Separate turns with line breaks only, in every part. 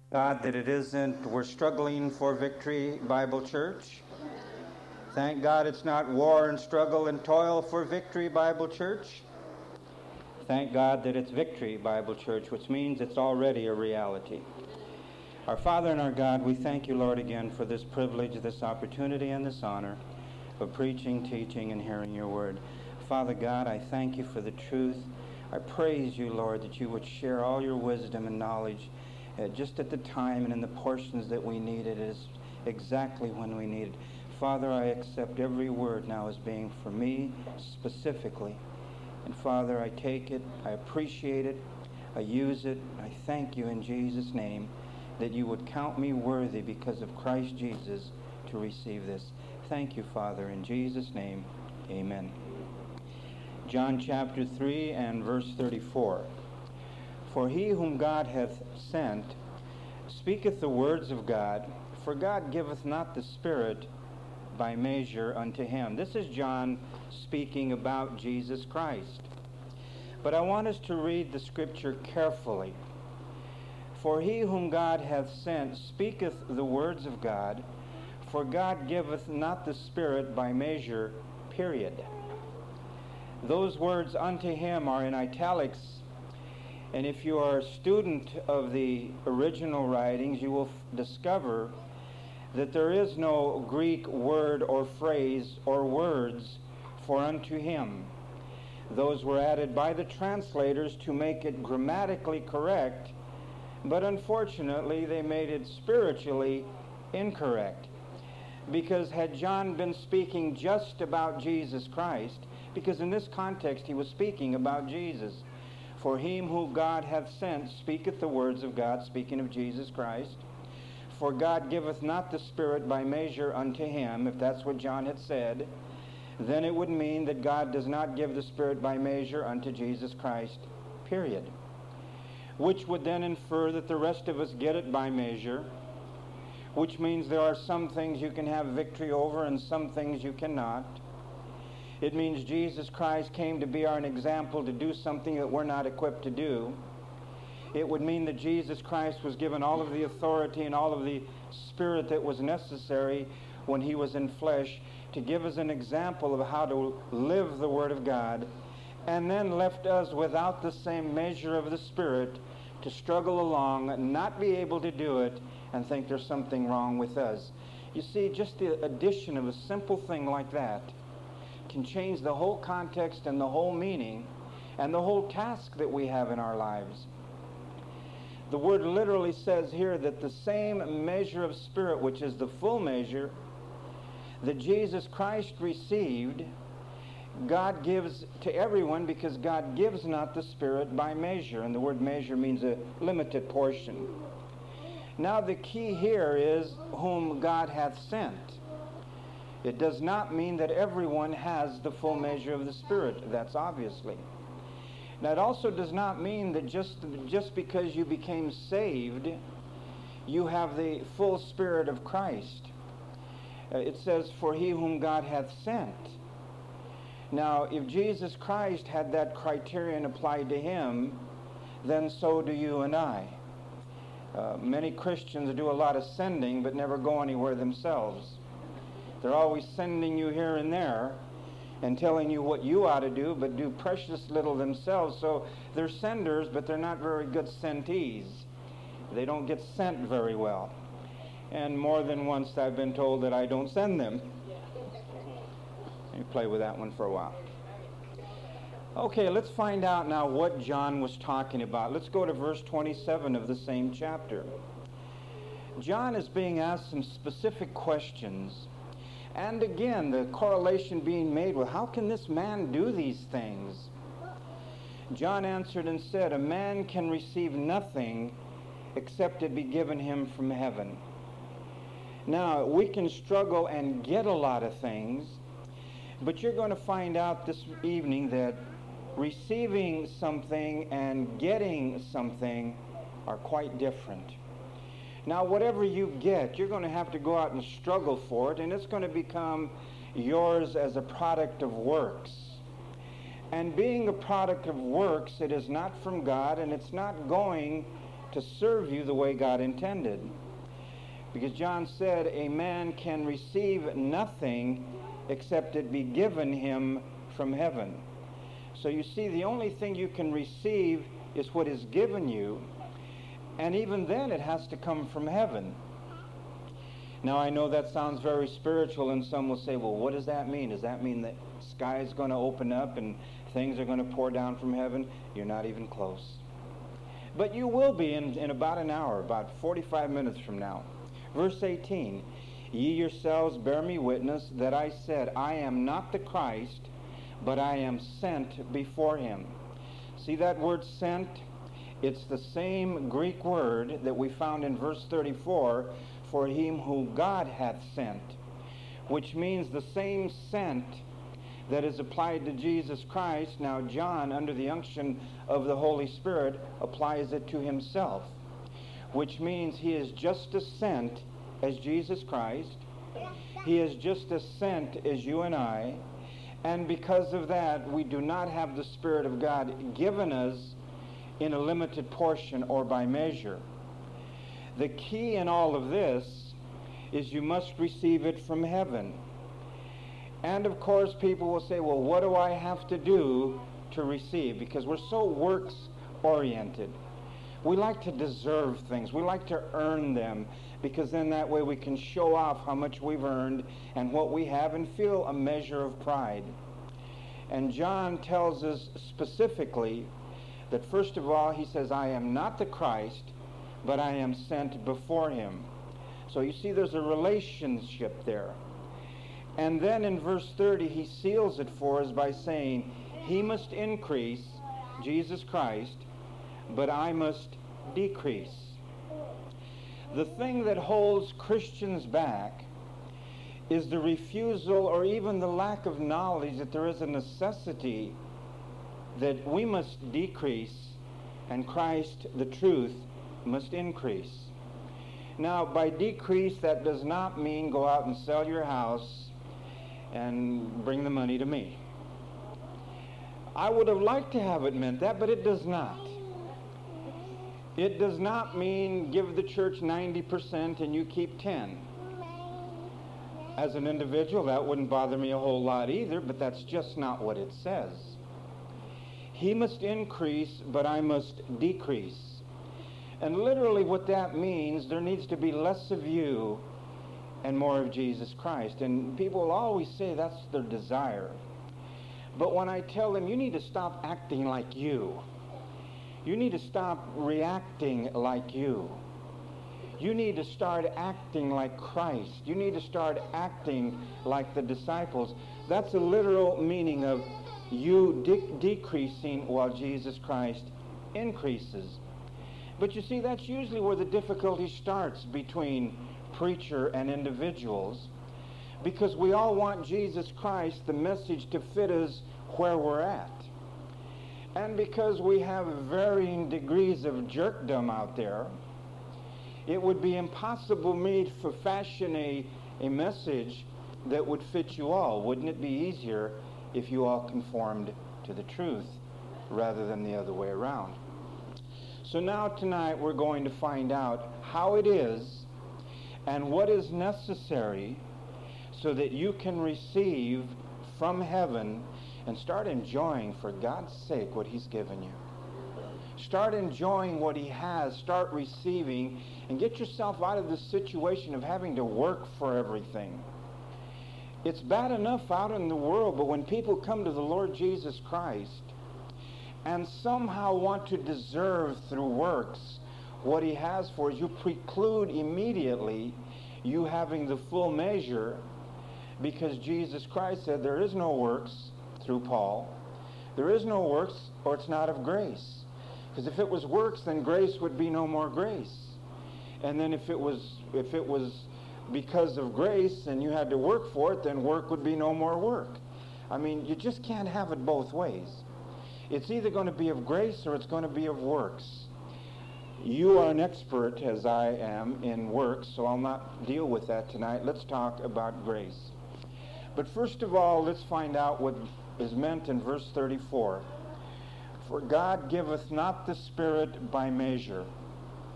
God, that it isn't we're struggling for victory Bible Church. Thank God it's not war and struggle and toil for victory Bible Church. Thank God that it's victory Bible Church, which means it's already a reality. Our Father and our God, we thank you, Lord, again for this privilege, this opportunity, and this honor of preaching, teaching, and hearing your word. Father God, I thank you for the truth. I praise you, Lord, that you would share all your wisdom and knowledge just at the time and in the portions that we need it is exactly when we need it. Father, I accept every word now as being for me specifically. And Father, I take it, I appreciate it, I use it. I thank you in Jesus' name that you would count me worthy because of Christ Jesus to receive this. Thank you, Father, in Jesus' name, amen. John chapter 3 and verse 34. For he whom God hath sent speaketh the words of God, for God giveth not the Spirit by measure unto him. This is John speaking about Jesus Christ. But I want us to read the scripture carefully. For he whom God hath sent speaketh the words of God, for God giveth not the Spirit by measure, period. Those words unto him are in italics. And if you are a student of the original writings, you will discover that there is no Greek word or phrase or words for unto him. Those were added by the translators to make it grammatically correct, but unfortunately they made it spiritually incorrect. Because had John been speaking just about Jesus Christ, because in this context he was speaking about Jesus, for him who God hath sent speaketh the words of God, speaking of Jesus Christ. For God giveth not the Spirit by measure unto him, if that's what John had said, then it would mean that God does not give the Spirit by measure unto Jesus Christ, period. Which would then infer that the rest of us get it by measure, which means there are some things you can have victory over and some things you cannot. It means Jesus Christ came to be our example to do something that we're not equipped to do. It would mean that Jesus Christ was given all of the authority and all of the Spirit that was necessary when he was in flesh to give us an example of how to live the Word of God, and then left us without the same measure of the Spirit to struggle along and not be able to do it and think there's something wrong with us. You see, just the addition of a simple thing like that can change the whole context and the whole meaning and the whole task that we have in our lives. The word literally says here that the same measure of Spirit, which is the full measure that Jesus Christ received, God gives to everyone, because God gives not the Spirit by measure. And the word measure means a limited portion. Now the key here is whom God hath sent. It does not mean that everyone has the full measure of the Spirit. That's obviously. Now it also does not mean that just because you became saved, you have the full Spirit of Christ. It says, for he whom God hath sent. Now, if Jesus Christ had that criterion applied to him, then so do you and I. Many Christians do a lot of sending but never go anywhere themselves. They're always sending you here and there and telling you what you ought to do, but do precious little themselves. So they're senders, but they're not very good sentees. They don't get sent very well. And more than once I've been told that I don't send them. You play with that one for a while. Okay, let's find out now what John was talking about. Let's go to verse 27 of the same chapter. John is being asked some specific questions. And again, the correlation being made with, how can this man do these things? John answered and said, a man can receive nothing except it be given him from heaven. Now, we can struggle and get a lot of things, but you're going to find out this evening that receiving something and getting something are quite different. Now, whatever you get, you're going to have to go out and struggle for it, and it's going to become yours as a product of works. And being a product of works, it is not from God, and it's not going to serve you the way God intended. Because John said, a man can receive nothing except it be given him from heaven. So you see, the only thing you can receive is what is given you, and even then it has to come from heaven. Now I know that sounds very spiritual, and some will say, well, what does that mean? Does that mean that the sky is going to open up and things are going to pour down from heaven? You're not even close. But you will be in about an hour, about 45 minutes from now. Verse 18, ye yourselves bear me witness that I said, I am not the Christ, but I am sent before him. See that word sent? It's the same Greek word that we found in verse 34, for him who God hath sent, which means the same sent that is applied to Jesus Christ. Now John, under the unction of the Holy Spirit, applies it to himself, which means he is just as sent as Jesus Christ. He is just as sent as you and I. And because of that, we do not have the Spirit of God given us in a limited portion or by measure. The key in all of this is you must receive it from heaven. And of course, people will say, well, what do I have to do to receive? Because we're so works-oriented. We like to deserve things. We like to earn them, because then that way we can show off how much we've earned and what we have and feel a measure of pride. And John tells us specifically that first of all, he says, I am not the Christ, but I am sent before him. So you see there's a relationship there. And then in verse 30, he seals it for us by saying, he must increase, Jesus Christ, but I must decrease. The thing that holds Christians back is the refusal or even the lack of knowledge that there is a necessity that we must decrease and Christ, the truth, must increase. Now, by decrease, that does not mean go out and sell your house and bring the money to me. I would have liked to have it meant that, but it does not. It does not mean give the church 90% and you keep 10. As an individual, that wouldn't bother me a whole lot either, but that's just not what it says. He must increase, but I must decrease. And literally what that means, there needs to be less of you and more of Jesus Christ. And people will always say that's their desire. But when I tell them, you need to stop acting like you. You need to stop reacting like you. You need to start acting like Christ. You need to start acting like the disciples. That's a literal meaning of you decreasing while Jesus Christ increases. But you see, that's usually where the difficulty starts between preacher and individuals, because we all want Jesus Christ, the message, to fit us where we're at. And because we have varying degrees of jerkdom out there, it would be impossible me to fashion a message that would fit you all. Wouldn't it be easier if you all conformed to the truth rather than the other way around? So now tonight we're going to find out how it is and what is necessary so that you can receive from heaven and start enjoying, for God's sake, what he's given you. Start enjoying what he has. Start receiving and get yourself out of the situation of having to work for everything. It's bad enough out in the world, but when people come to the Lord Jesus Christ and somehow want to deserve through works what he has for us, you preclude immediately you having the full measure, because Jesus Christ said there is no works through Paul. There is no works, or it's not of grace. Because if it was works, then grace would be no more grace. And then if it was because of grace and you had to work for it, then work would be no more work. I mean, you just can't have it both ways. It's either going to be of grace or it's going to be of works. You are an expert, as I am, in works, so I'll not deal with that tonight. Let's talk about grace. But first of all, let's find out what is meant in verse 34. For God giveth not the Spirit by measure.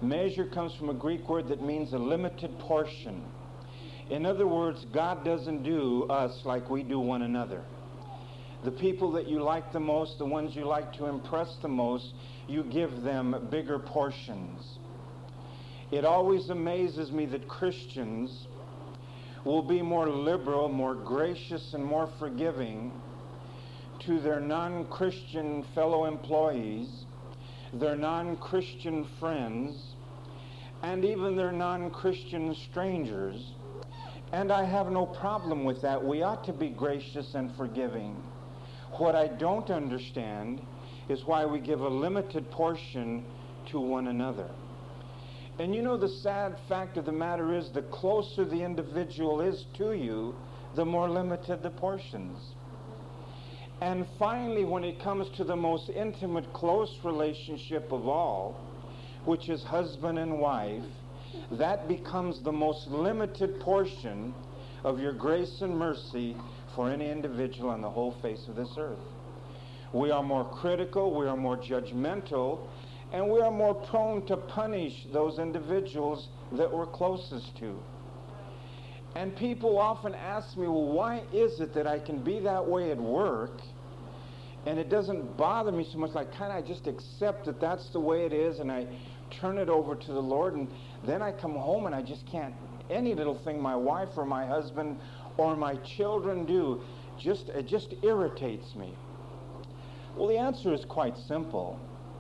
Measure comes from a Greek word that means a limited portion. In other words, God doesn't do us like we do one another. The people that you like the most, the ones you like to impress the most, you give them bigger portions. It always amazes me that Christians will be more liberal, more gracious, and more forgiving to their non-Christian fellow employees, their non-Christian friends, and even their non-Christian strangers. And I have no problem with that. We ought to be gracious and forgiving. What I don't understand is why we give a limited portion to one another. And you know, the sad fact of the matter is, the closer the individual is to you, the more limited the portions. And finally, when it comes to the most intimate, close relationship of all, which is husband and wife, that becomes the most limited portion of your grace and mercy for any individual on the whole face of this earth. We are more critical, we are more judgmental, and we are more prone to punish those individuals that we're closest to. And people often ask me, well, why is it that I can be that way at work and it doesn't bother me so much? Like, kind of I just accept that that's the way it is, and I turn it over to the Lord, and then I come home and I just can't, any little thing my wife or my husband or my children do, it just irritates me. Well, the answer is quite simple.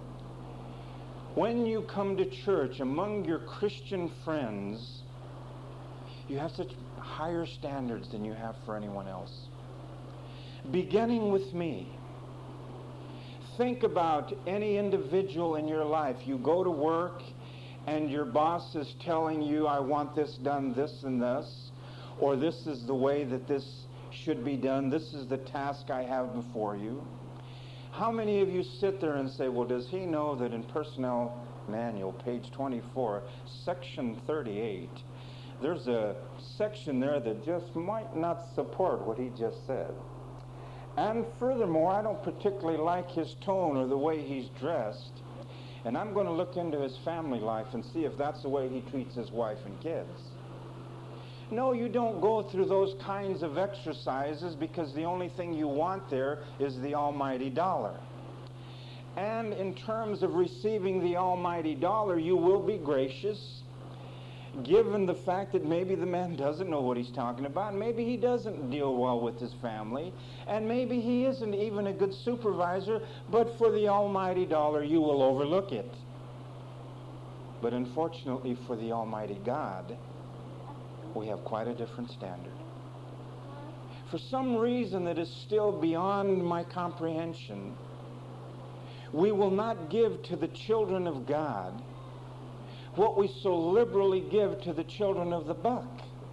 When you come to church among your Christian friends, you have such higher standards than you have for anyone else. Beginning with me. Think about any individual in your life. You go to work and your boss is telling you, I want this done, this and this, or this is the way that this should be done, this is the task I have before you. How many of you sit there and say, well, does he know that in Personnel Manual, page 24, section 38, there's a section there that just might not support what he just said. And furthermore, I don't particularly like his tone or the way he's dressed, and I'm going to look into his family life and see if that's the way he treats his wife and kids. No, you don't go through those kinds of exercises, because the only thing you want there is the almighty dollar. And in terms of receiving the almighty dollar, you will be gracious, given the fact that maybe the man doesn't know what he's talking about, maybe he doesn't deal well with his family, and maybe he isn't even a good supervisor, but for the almighty dollar you will overlook it. But unfortunately for the almighty God, we have quite a different standard. For some reason that is still beyond my comprehension, we will not give to the children of God what we so liberally give to the children of the buck.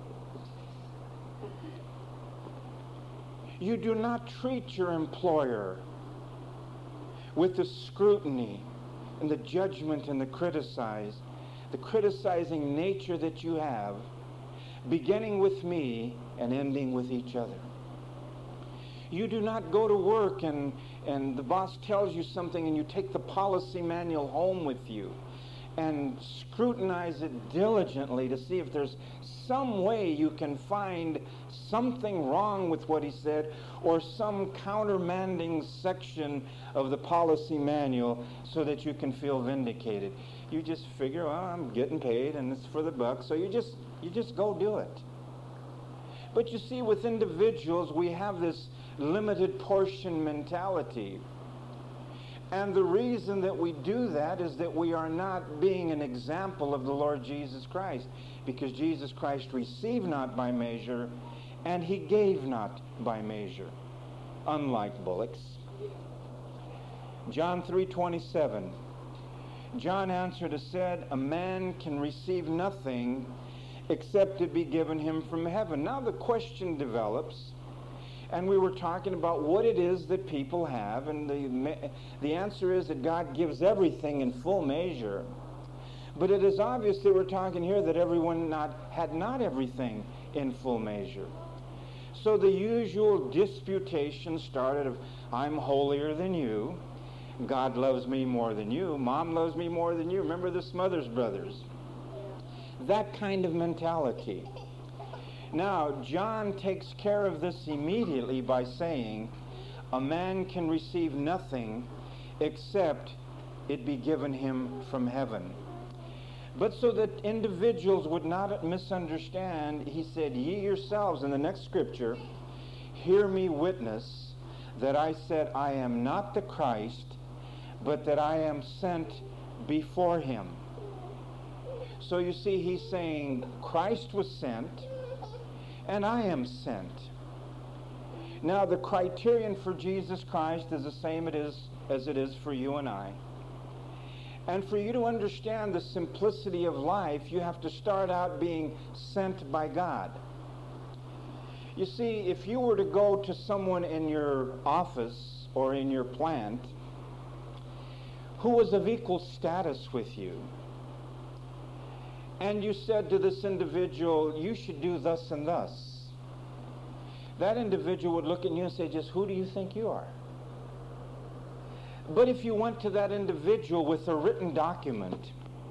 You do not treat your employer with the scrutiny and the judgment and the criticizing nature that you have, beginning with me and ending with each other. You do not go to work and the boss tells you something and you take the policy manual home with you and scrutinize it diligently to see if there's some way you can find something wrong with what he said, or some countermanding section of the policy manual so that you can feel vindicated. You just figure, well, I'm getting paid and it's for the buck, so you just go do it. But you see, with individuals, we have this limited portion mentality. And the reason that we do that is that we are not being an example of the Lord Jesus Christ, because Jesus Christ received not by measure, and he gave not by measure, unlike bullocks. John 3:27. John answered and said, a man can receive nothing except it be given him from heaven. Now the question develops, and we were talking about what it is that people have, and the answer is that God gives everything in full measure. But it is obvious that we're talking here that everyone had not everything in full measure. So the usual disputation started of, I'm holier than you, God loves me more than you. Mom loves me more than you. Remember the Smothers Brothers. That kind of mentality. Now, John takes care of this immediately by saying, a man can receive nothing except it be given him from heaven. But so that individuals would not misunderstand, he said, ye yourselves, in the next scripture, hear me witness that I said I am not the Christ, but that I am sent before him. So you see, he's saying Christ was sent, and I am sent. Now, the criterion for Jesus Christ is the same as it is for you and I. And for you to understand the simplicity of life, you have to start out being sent by God. You see, if you were to go to someone in your office or in your plant who was of equal status with you, and you said to this individual, you should do thus and thus, that individual would look at you and say, just who do you think you are? But if you went to that individual with a written document,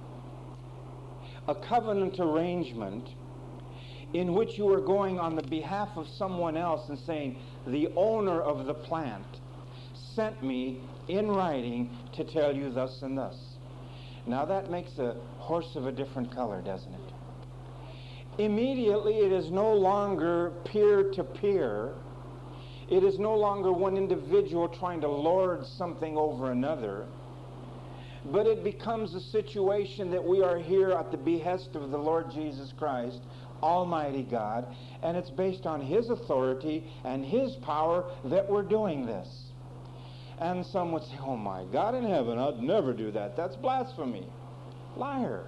a covenant arrangement, in which you were going on the behalf of someone else and saying, the owner of the plant sent me in writing to tell you thus and thus. Now that makes a horse of a different color, doesn't it? Immediately it is no longer peer-to-peer. It is no longer one individual trying to lord something over another, but it becomes a situation that we are here at the behest of the Lord Jesus Christ, Almighty God, and it's based on his authority and his power that we're doing this. And some would say, oh my God in heaven, I'd never do that. That's blasphemy. Liar.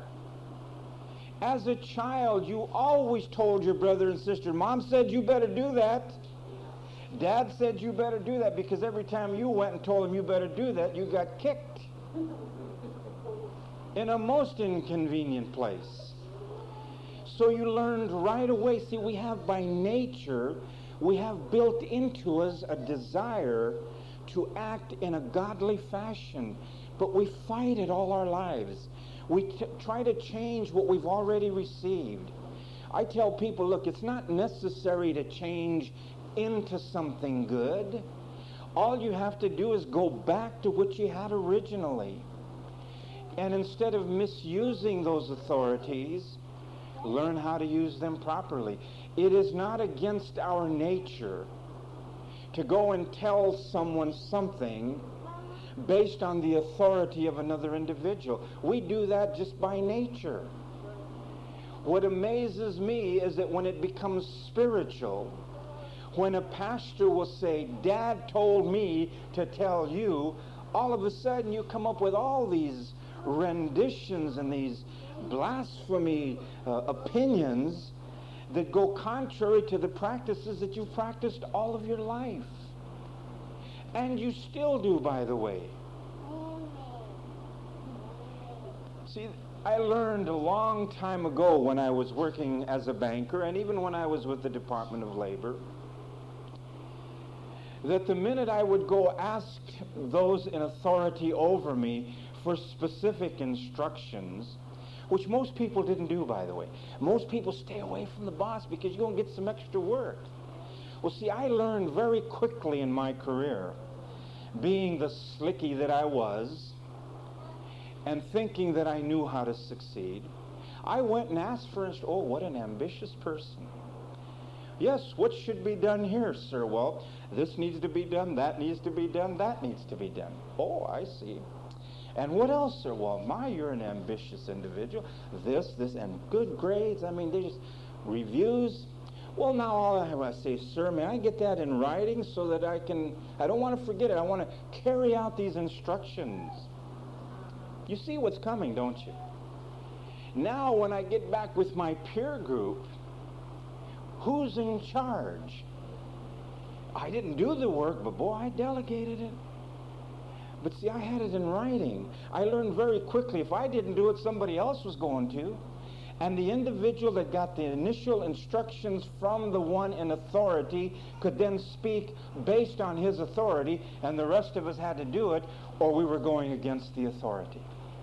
As a child, you always told your brother and sister, Mom said you better do that. Dad said you better do that, because every time you went and told him you better do that, you got kicked in a most inconvenient place. So you learned right away. See, we have by nature, we have built into us a desire to act in a godly fashion, but we fight it all our lives. We try to change what we've already received. I tell people, look, it's not necessary to change into something good. All you have to do is go back to what you had originally. And instead of misusing those authorities, learn how to use them properly. It is not against our nature to go and tell someone something based on the authority of another individual. We do that just by nature. What amazes me is that when it becomes spiritual, when a pastor will say, Dad told me to tell you, all of a sudden you come up with all these renditions and these blasphemy opinions that go contrary to the practices that you've practiced all of your life. And you still do, by the way. See, I learned a long time ago when I was working as a banker, and even when I was with the Department of Labor, that the minute I would go ask those in authority over me for specific instructions, which most people didn't do, by the way. Most people stay away from the boss because you're going to get some extra work. Well, see, I learned very quickly in my career, being the slicky that I was, and thinking that I knew how to succeed, I went and asked for oh, what an ambitious person. Yes, what should be done here, sir? Well, this needs to be done, that needs to be done, that needs to be done. Oh, I see. And what else, sir? Well, you're an ambitious individual. This, and good grades. I mean, they just reviews. Well, now all I have to say, sir, may I get that in writing so that I don't want to forget it. I want to carry out these instructions. You see what's coming, don't you? Now, when I get back with my peer group, who's in charge? I didn't do the work, but boy, I delegated it. But see, I had it in writing. I learned very quickly if I didn't do it, somebody else was going to. And the individual that got the initial instructions from the one in authority could then speak based on his authority, and the rest of us had to do it, or we were going against the authority.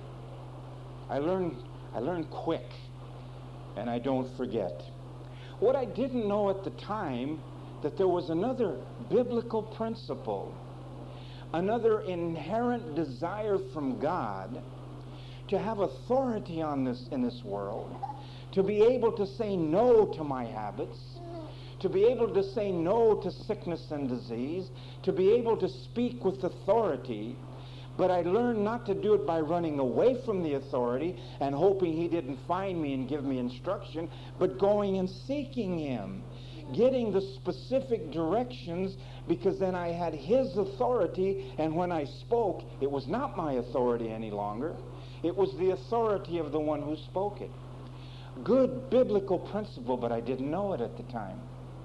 I learned quick, and I don't forget. What I didn't know at the time, that there was another biblical principle, another inherent desire from God to have authority on this in this world, to be able to say no to my habits, to be able to say no to sickness and disease, to be able to speak with authority. But I learned not to do it by running away from the authority and hoping he didn't find me and give me instruction, but going and seeking him, getting the specific directions, because then I had his authority, and when I spoke, it was not my authority any longer. It was the authority of the one who spoke it. Good biblical principle, but I didn't know it at the time.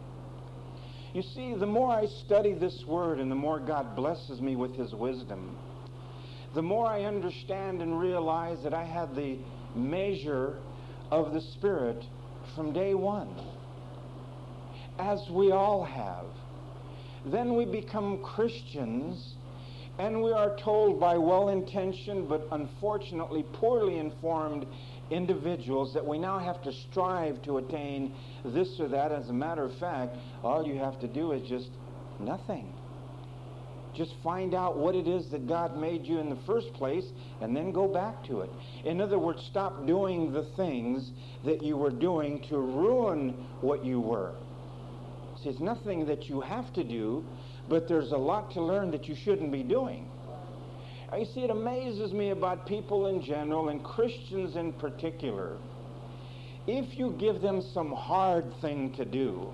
You see, the more I study this word and the more God blesses me with his wisdom, the more I understand and realize that I had the measure of the Spirit from day one, as we all have. Then we become Christians, and we are told by well-intentioned but unfortunately poorly informed individuals that we now have to strive to attain this or that. As a matter of fact, all you have to do is just nothing. Just find out what it is that God made you in the first place, and then go back to it. In other words, stop doing the things that you were doing to ruin what you were. See, it's nothing that you have to do, but there's a lot to learn that you shouldn't be doing. You see, it amazes me about people in general, and Christians in particular. If you give them some hard thing to do,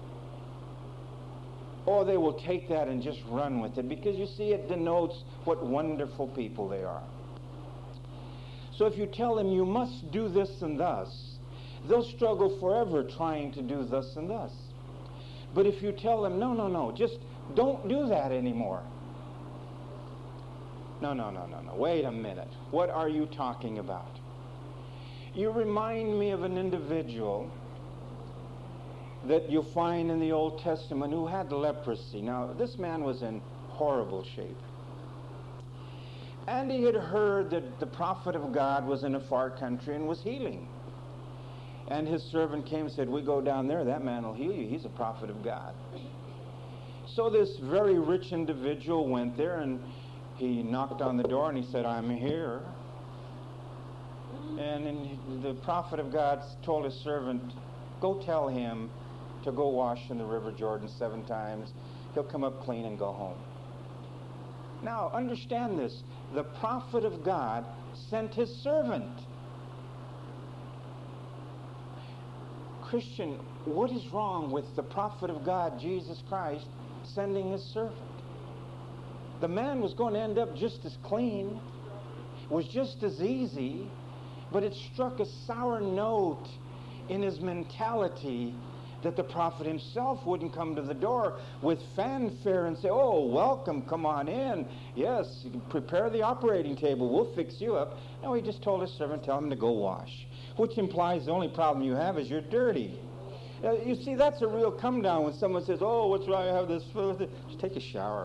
or they will take that and just run with it, because you see, it denotes what wonderful people they are. So if you tell them you must do this and thus, they'll struggle forever trying to do thus and thus. But if you tell them, no, just don't do that anymore. No, wait a minute. What are you talking about? You remind me of an individual that you'll find in the Old Testament who had leprosy. Now, this man was in horrible shape. And he had heard that the prophet of God was in a far country and was healing. And his servant came and said, we go down there, that man will heal you. He's a prophet of God. So this very rich individual went there, and he knocked on the door and he said, I'm here. And the prophet of God told his servant, go tell him to go wash in the River Jordan 7 times. He'll come up clean and go home. Now, understand this. The prophet of God sent his servant. Christian, what is wrong with the prophet of God, Jesus Christ, sending his servant? The man was going to end up just as clean, was just as easy, but it struck a sour note in his mentality that the prophet himself wouldn't come to the door with fanfare and say, oh, welcome, come on in. Yes, you can prepare the operating table, we'll fix you up. No, he just told his servant, tell him to go wash, which implies the only problem you have is you're dirty. You see, that's a real come down when someone says, oh, what's wrong, I have this food. Just take a shower.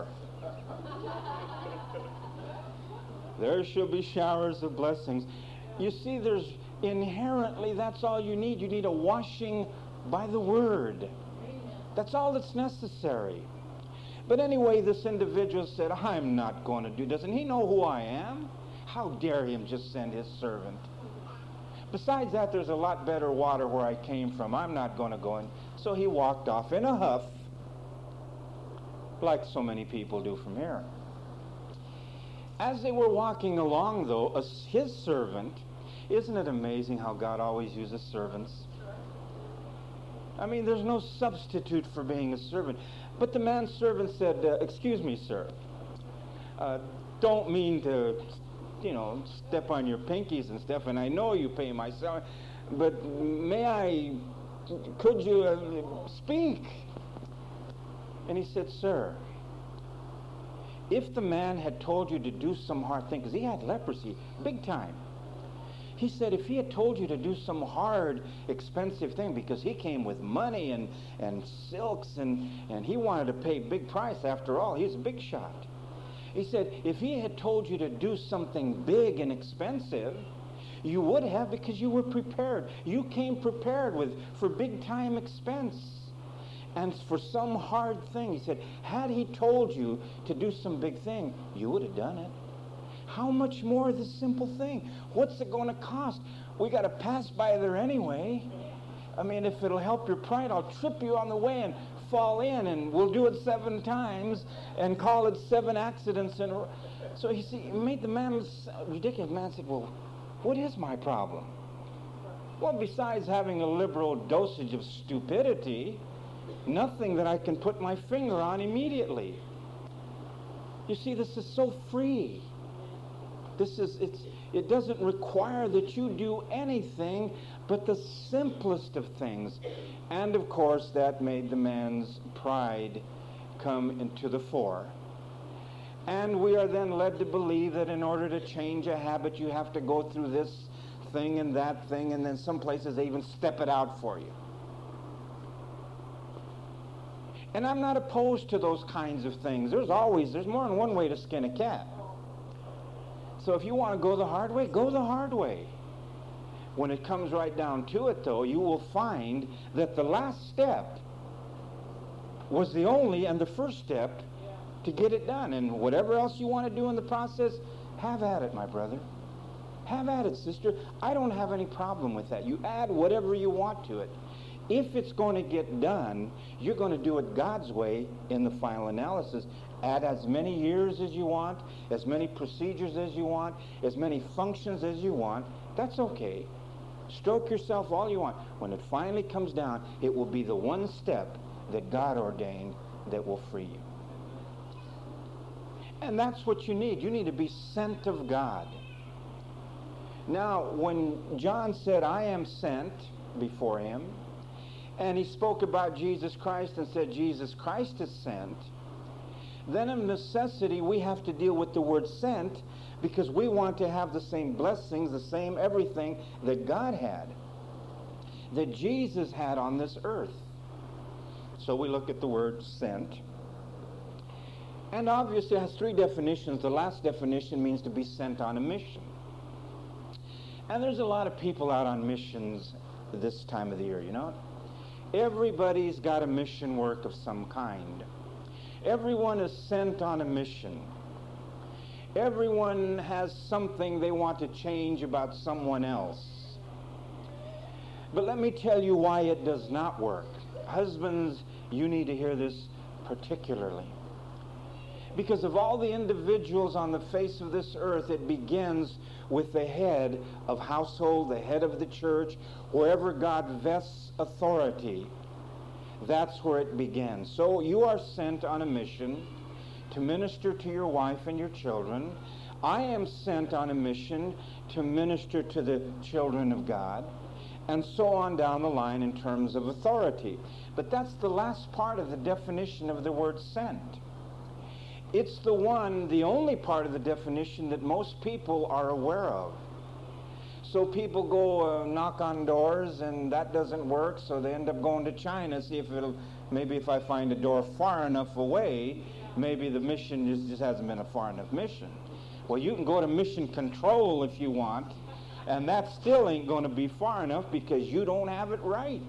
There shall be showers of blessings. You see, there's inherently, that's all you need. You need a washing by the Word. That's all that's necessary. But anyway, this individual said, I'm not going to do. Doesn't he know who I am? How dare him just send his servant? Besides that, there's a lot better water where I came from. I'm not going to go in. So he walked off in a huff, like so many people do from here. As they were walking along, though, his servant, isn't it amazing how God always uses servants? I mean, there's no substitute for being a servant. But the man's servant said, excuse me, sir, don't mean to, step on your pinkies and stuff, and I know you pay my salary, but could you speak? And he said, sir, if the man had told you to do some hard thing, because he had leprosy, big time, He said if he had told you to do some hard, expensive thing, because he came with money and silks, and he wanted to pay big price. After all, he's a big shot. He said if he had told you to do something big and expensive, you would have, because you were prepared. You came prepared for big time expense and for some hard thing. He said, had he told you to do some big thing, you would have done it. How much more this simple thing? What's it going to cost? We got to pass by there anyway. I mean, if it'll help your pride, I'll trip you on the way and fall in, and we'll do it 7 times and call it 7 accidents. And so he made the man ridiculous. The man said, well, what is my problem? Well, besides having a liberal dosage of stupidity, nothing that I can put my finger on immediately. You see, this is so free. It doesn't require that you do anything but the simplest of things. And of course, that made the man's pride come into the fore. And we are then led to believe that in order to change a habit, you have to go through this thing and that thing, and then some places they even step it out for you. And I'm not opposed to those kinds of things. There's more than one way to skin a cat. So if you want to go the hard way, go the hard way. When it comes right down to it, though, you will find that the last step was the only and the first step to get it done. And whatever else you want to do in the process, have at it, my brother. Have at it, sister. I don't have any problem with that. You add whatever you want to it. If it's going to get done, you're going to do it God's way in the final analysis. Add as many years as you want, as many procedures as you want, as many functions as you want. That's okay. Stroke yourself all you want. When it finally comes down, it will be the one step that God ordained that will free you. And that's what you need. You need to be sent of God. Now, when John said, I am sent before him, and he spoke about Jesus Christ and said, Jesus Christ is sent, then of necessity we have to deal with the word sent, because we want to have the same blessings, the same everything that God had, that Jesus had on this earth. So we look at the word sent. And obviously it has 3 definitions. The last definition means to be sent on a mission. And there's a lot of people out on missions this time of the year, you know. Everybody's got a mission work of some kind. Everyone is sent on a mission. Everyone has something they want to change about someone else. But let me tell you why it does not work. Husbands, you need to hear this particularly. Because of all the individuals on the face of this earth, it begins with the head of household, the head of the church, wherever God vests authority. That's where it begins. So you are sent on a mission to minister to your wife and your children. I am sent on a mission to minister to the children of God, and so on down the line in terms of authority. But that's the last part of the definition of the word sent. It's the only part of the definition that most people are aware of. So people go knock on doors, and that doesn't work, so they end up going to China, see maybe if I find a door far enough away, maybe the mission just hasn't been a far enough mission. Well, you can go to mission control if you want, and that still ain't going to be far enough because you don't have it right.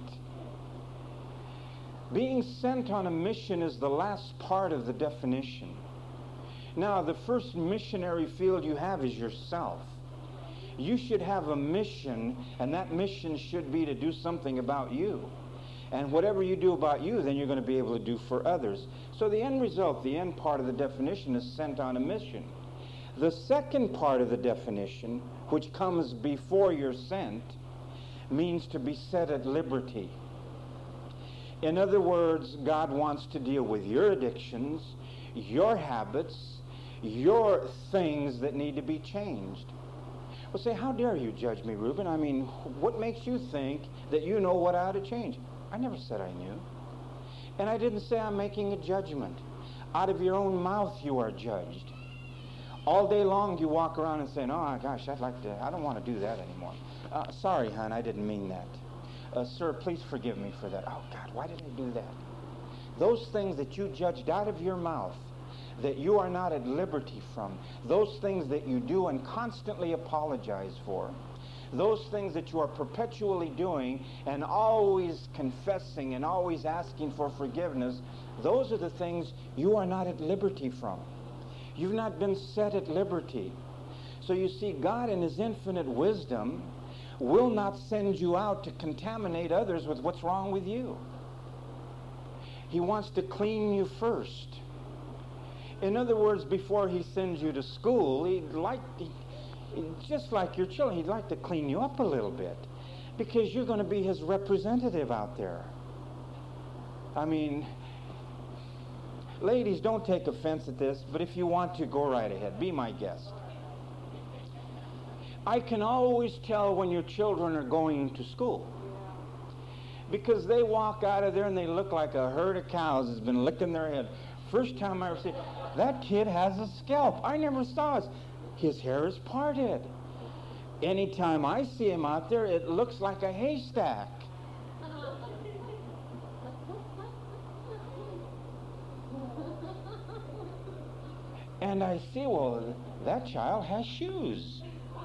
Being sent on a mission is the last part of the definition. Now, the first missionary field you have is yourself. You should have a mission, and that mission should be to do something about you. And whatever you do about you, then you're going to be able to do for others. So the end result, the end part of the definition is sent on a mission. The second part of the definition, which comes before you're sent, means to be set at liberty. In other words, God wants to deal with your addictions, your habits, your things that need to be changed. Well, say, how dare you judge me, Reuben? I mean, what makes you think that you know what I ought to change? I never said I knew. And I didn't say I'm making a judgment. Out of your own mouth you are judged. All day long you walk around and say, oh gosh, I don't want to do that anymore. Sorry, hon, I didn't mean that. Sir, please forgive me for that. Oh God, why did I do that? Those things that you judged out of your mouth, that you are not at liberty from, those things that you do and constantly apologize for, those things that you are perpetually doing and always confessing and always asking for forgiveness, those are the things you are not at liberty from. You've not been set at liberty. So you see, God in His infinite wisdom will not send you out to contaminate others with what's wrong with you. He wants to clean you first. In other words, before He sends you to school, just like your children, He'd like to clean you up a little bit, because you're going to be His representative out there. I mean, ladies, don't take offense at this, but if you want to, go right ahead. Be my guest. I can always tell when your children are going to school, because they walk out of there and they look like a herd of cows that's been licking their head. First time I ever see, that kid has a scalp. I never saw it. His hair is parted. Anytime I see him out there, it looks like a haystack. And I see, well, that child has shoes.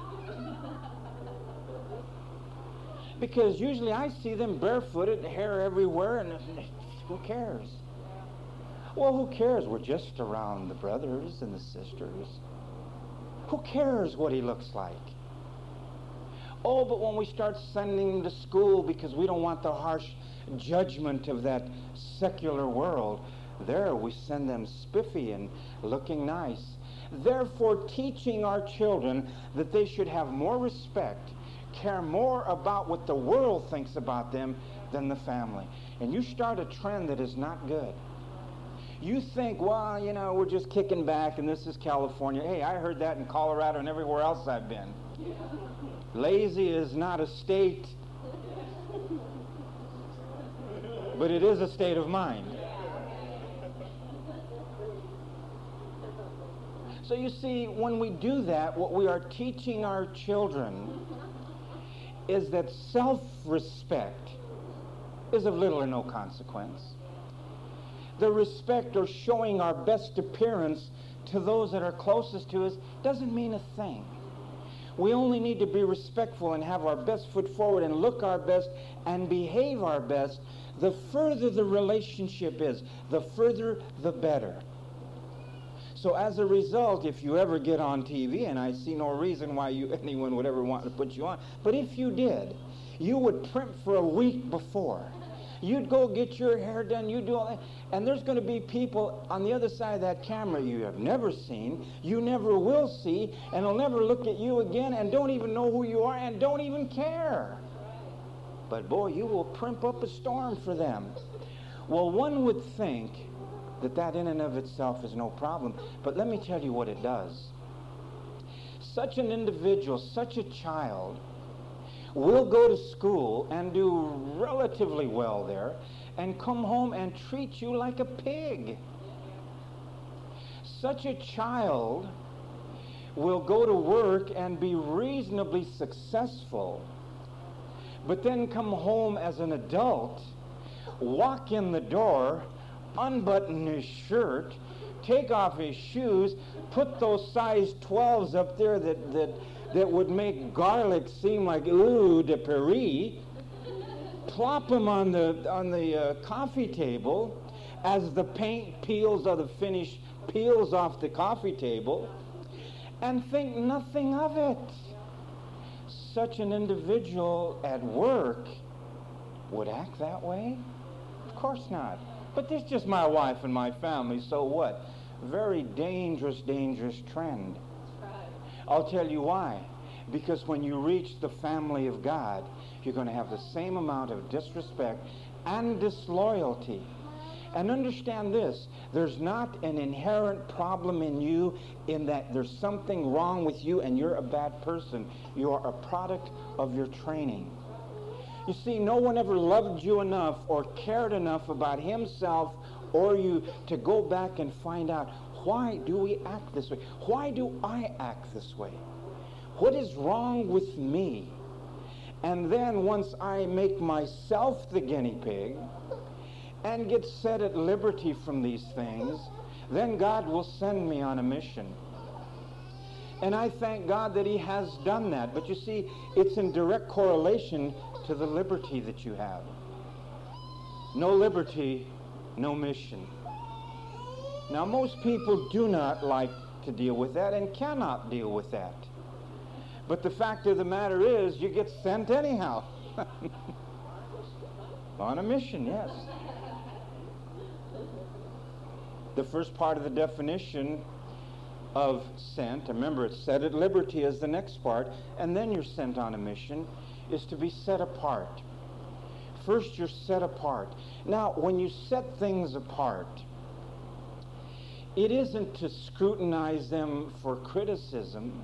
Because usually I see them barefooted, hair everywhere, and who cares? Well, who cares? We're just around the brothers and the sisters. Who cares what he looks like? Oh, but when we start sending him to school because we don't want the harsh judgment of that secular world, there we send them spiffy and looking nice. Therefore, teaching our children that they should have more respect, care more about what the world thinks about them than the family. And you start a trend that is not good. You think, well, you know, we're just kicking back and this is California. Hey, I heard that in Colorado and everywhere else I've been. Lazy is not a state, but it is a state of mind. So you see, when we do that, what we are teaching our children is that self-respect is of little or no consequence. The respect or showing our best appearance to those that are closest to us doesn't mean a thing. We only need to be respectful and have our best foot forward and look our best and behave our best. The further the relationship is, the further the better. So as a result, if you ever get on TV, and I see no reason why anyone would ever want to put you on, but if you did, you would primp for a week before. You'd go get your hair done, you do all that, and there's going to be people on the other side of that camera you have never seen, you never will see, and will never look at you again and don't even know who you are and don't even care. But boy, you will primp up a storm for them. Well, one would think that in and of itself is no problem, but let me tell you what it does. Such an individual, such a child, will go to school and do relatively well there and come home and treat you like a pig. Such a child will go to work and be reasonably successful, but then come home as an adult, walk in the door, unbutton his shirt, take off his shoes, put those size 12s up there that would make garlic seem like eau de Paris, plop them on the coffee table as the paint peels or the finish peels off the coffee table, and think nothing of it. Such an individual at work would act that way? Of course not. But this is just my wife and my family, so what? Very dangerous, dangerous trend. I'll tell you why. Because when you reach the family of God, you're going to have the same amount of disrespect and disloyalty. And understand this, there's not an inherent problem in you in that there's something wrong with you and you're a bad person. You are a product of your training. You see, no one ever loved you enough or cared enough about himself or you to go back and find out
why do we act this way? Why do I act this way? What is wrong with me? And then once I make myself the guinea pig and get set at liberty from these things, then God will send me on a mission. And I thank God that he has done that. But you see, it's in direct correlation to the liberty that you have. No liberty, no mission. Now, most people do not like to deal with that and cannot deal with that. But the fact of the matter is, you get sent anyhow. On a mission, yes. The first part of the definition of sent, remember it's set at liberty is the next part, and then you're sent on a mission, is to be set apart. First you're set apart. Now, when you set things apart, it isn't to scrutinize them for criticism.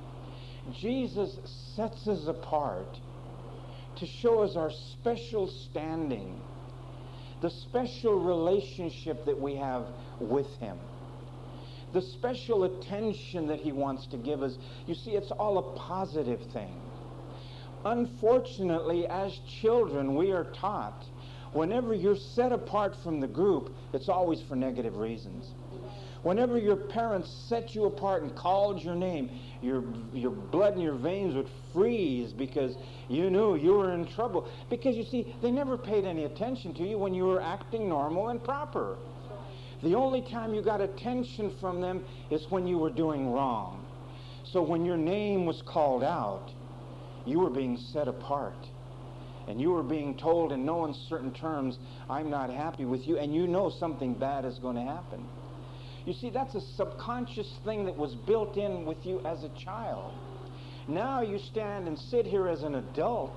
Jesus sets us apart to show us our special standing, the special relationship that we have with him, the special attention that he wants to give us. You see, it's all a positive thing. Unfortunately, as children, we are taught whenever you're set apart from the group, it's always for negative reasons. Whenever your parents set you apart and called your name, your blood in your veins would freeze because you knew you were in trouble. Because you see, they never paid any attention to you when you were acting normal and proper. The only time you got attention from them is when you were doing wrong. So when your name was called out, you were being set apart. And you were being told in no uncertain terms, I'm not happy with you, and you know something bad is going to happen. You see, that's a subconscious thing that was built in with you as a child. Now you stand and sit here as an adult,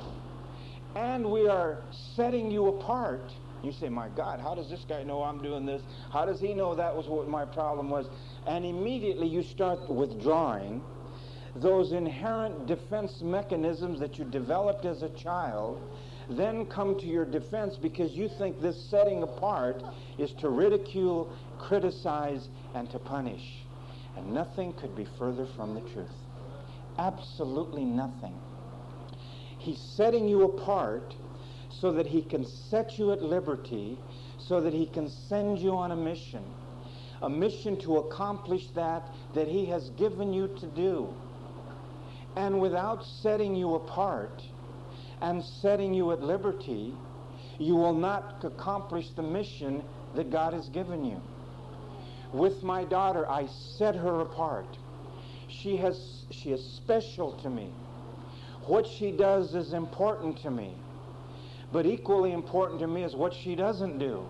and we are setting you apart. You say, my God, how does this guy know I'm doing this? How does he know that was what my problem was? And immediately you start withdrawing those inherent defense mechanisms that you developed as a child, then come to your defense because you think this setting apart is to ridicule, criticize, and to punish. And nothing could be further from the truth. Absolutely nothing. He's setting you apart so that he can set you at liberty, so that he can send you on a mission to accomplish that he has given you to do. And without setting you apart and setting you at liberty, you will not accomplish the mission that God has given you. With my daughter, I set her apart. She is special to me. What she does is important to me. But equally important to me is what she doesn't do.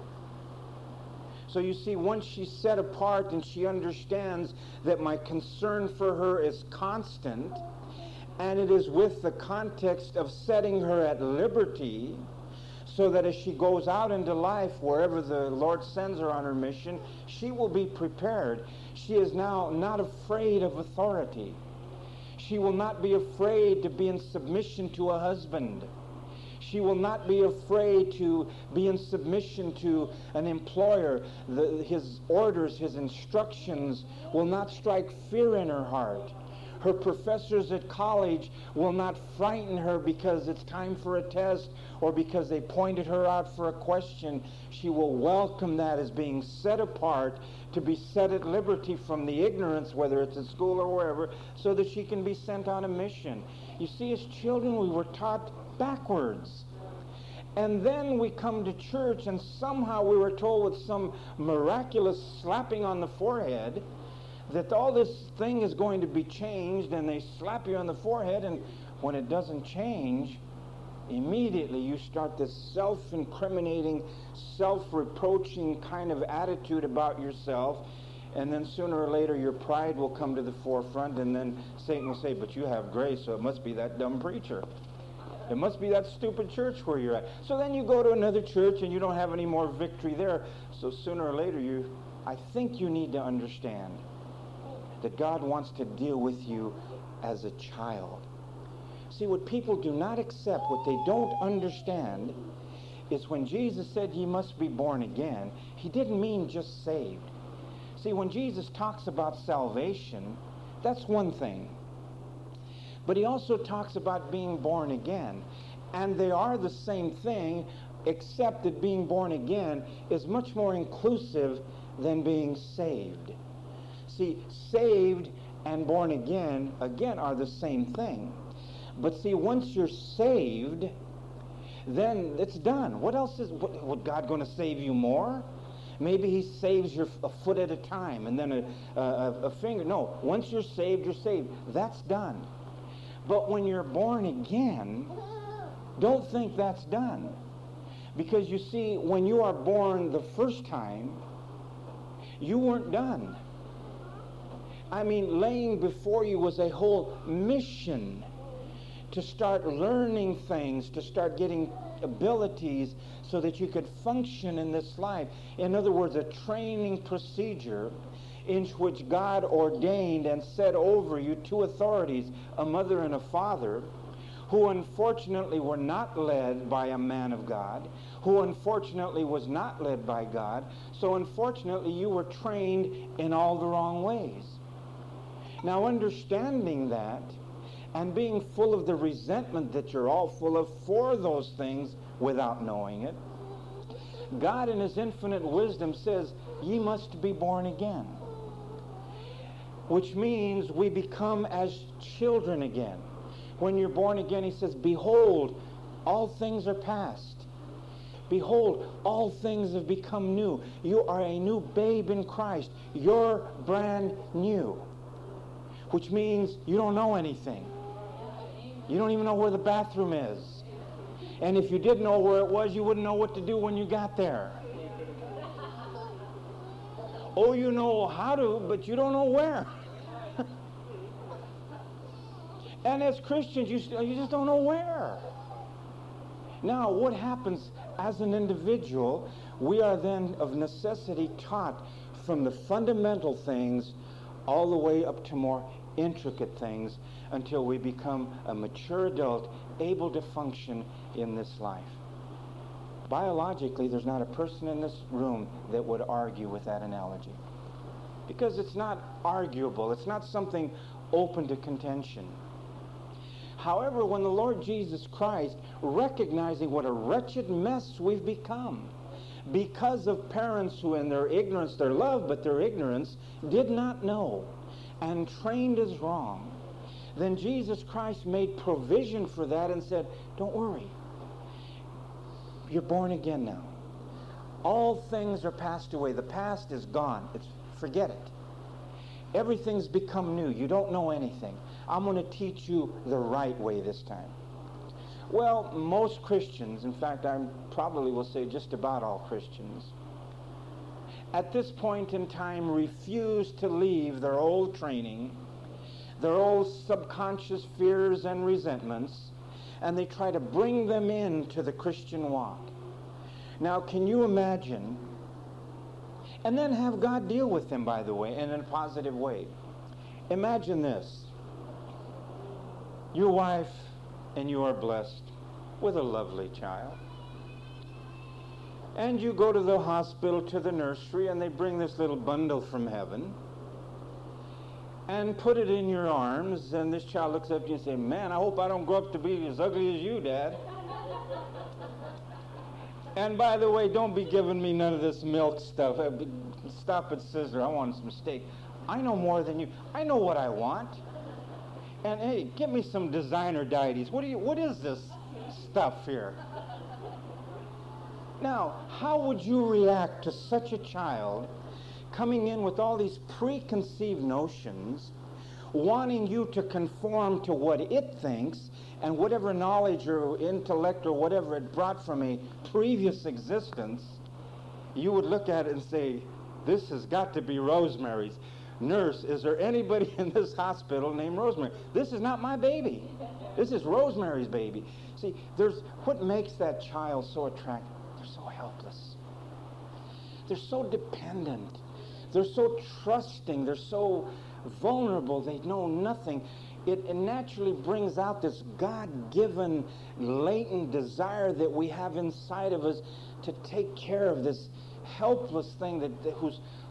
So you see, once she's set apart and she understands that my concern for her is constant, and it is with the context of setting her at liberty, so that as she goes out into life, wherever the Lord sends her on her mission, she will be prepared. She is now not afraid of authority. She will not be afraid to be in submission to a husband. She will not be afraid to be in submission to an employer. His orders, his instructions will not strike fear in her heart. Her professors at college will not frighten her because it's time for a test or because they pointed her out for a question. She will welcome that as being set apart to be set at liberty from the ignorance, whether it's at school or wherever, so that she can be sent on a mission. You see, as children, we were taught backwards. And then we come to church and somehow we were told with some miraculous slapping on the forehead that all this thing is going to be changed, and they slap you on the forehead, and when it doesn't change, immediately you start this self-incriminating, self-reproaching kind of attitude about yourself, and then sooner or later your pride will come to the forefront, and then Satan will say, but you have grace, so it must be that dumb preacher. It must be that stupid church where you're at. So then you go to another church and you don't have any more victory there, so sooner or later I think you need to understand that God wants to deal with you as a child. See, what people do not accept, what they don't understand, is when Jesus said ye must be born again, he didn't mean just saved. See, when Jesus talks about salvation, that's one thing. But he also talks about being born again. And they are the same thing, except that being born again is much more inclusive than being saved. See, saved and born again are the same thing. But see, once you're saved, then it's done. What else is God going to save you more? Maybe he saves you a foot at a time and then a finger. No, once you're saved, you're saved. That's done. But when you're born again, don't think that's done. Because you see, when you are born the first time, you weren't done. I mean, laying before you was a whole mission to start learning things, to start getting abilities so that you could function in this life. In other words, a training procedure in which God ordained and set over you two authorities, a mother and a father, who unfortunately were not led by a man of God, who unfortunately was not led by God. So unfortunately you were trained in all the wrong ways. Now, understanding that and being full of the resentment that you're all full of for those things without knowing it, God in his infinite wisdom says, ye must be born again. Which means we become as children again. When you're born again, he says, behold, all things are past. Behold, all things have become new. You are a new babe in Christ. You're brand new. Which means you don't know anything. You don't even know where the bathroom is. And if you did know where it was, you wouldn't know what to do when you got there. Oh, you know how to, but you don't know where. And as Christians, you just don't know where. Now, what happens as an individual? We are then of necessity taught from the fundamental things all the way up to more intricate things until we become a mature adult able to function in this life. Biologically, there's not a person in this room that would argue with that analogy. Because it's not arguable. It's not something open to contention. However, when the Lord Jesus Christ, recognizing what a wretched mess we've become, because of parents who in their ignorance, their love, but their ignorance, did not know and trained as wrong, then Jesus Christ made provision for that and said, don't worry. You're born again now. All things are passed away. The past is gone. Forget it. Everything's become new. You don't know anything. I'm going to teach you the right way this time. Well, most Christians, in fact, I probably will say just about all Christians, at this point in time refuse to leave their old training, their old subconscious fears and resentments, and they try to bring them into the Christian walk. Now, can you imagine? And then have God deal with them, by the way, in a positive way. Imagine this. Your wife and you are blessed with a lovely child. And you go to the hospital, to the nursery, and they bring this little bundle from heaven and put it in your arms, and this child looks up at you and says, man, I hope I don't grow up to be as ugly as you, Dad. And by the way, don't be giving me none of this milk stuff. Stop it, Sister. I want some steak. I know more than you. I know what I want. And hey, give me some designer deities. What is this stuff here? Now, how would you react to such a child coming in with all these preconceived notions, wanting you to conform to what it thinks, and whatever knowledge or intellect or whatever it brought from a previous existence? You would look at it and say, this has got to be Rosemary's. Nurse, is there anybody in this hospital named Rosemary? This is not my baby. This is Rosemary's baby. See, what makes that child so attractive? They're so helpless. They're so dependent. They're so trusting. They're so vulnerable. They know nothing. It naturally brings out this God-given latent desire that we have inside of us to take care of this helpless thing whose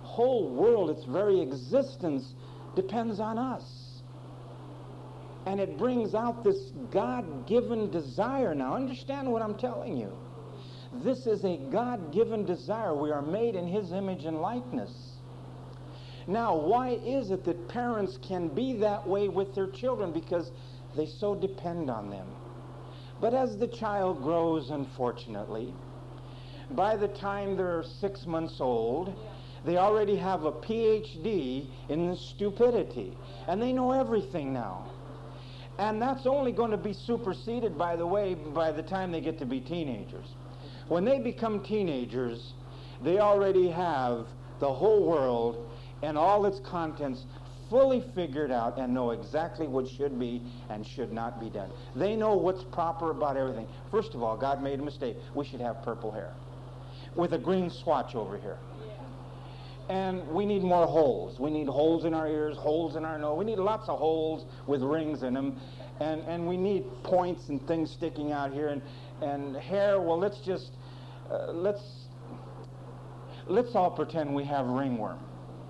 whole world, its very existence, depends on us. And it brings out this God-given desire. Now, understand what I'm telling you. This is a God-given desire. We are made in His image and likeness. Now, why is it that parents can be that way with their children? Because they so depend on them. But as the child grows, unfortunately, by the time they're 6 months old, they already have a PhD in stupidity. And they know everything now. And that's only going to be superseded, by the way, by the time they get to be teenagers. When they become teenagers, they already have the whole world and all its contents fully figured out and know exactly what should be and should not be done. They know what's proper about everything. First of all, God made a mistake. We should have purple hair with a green swatch over here. And we need more holes. We need holes in our ears, holes in our nose. We need lots of holes with rings in them. And we need points and things sticking out here. And hair, well, let's all pretend we have ringworm.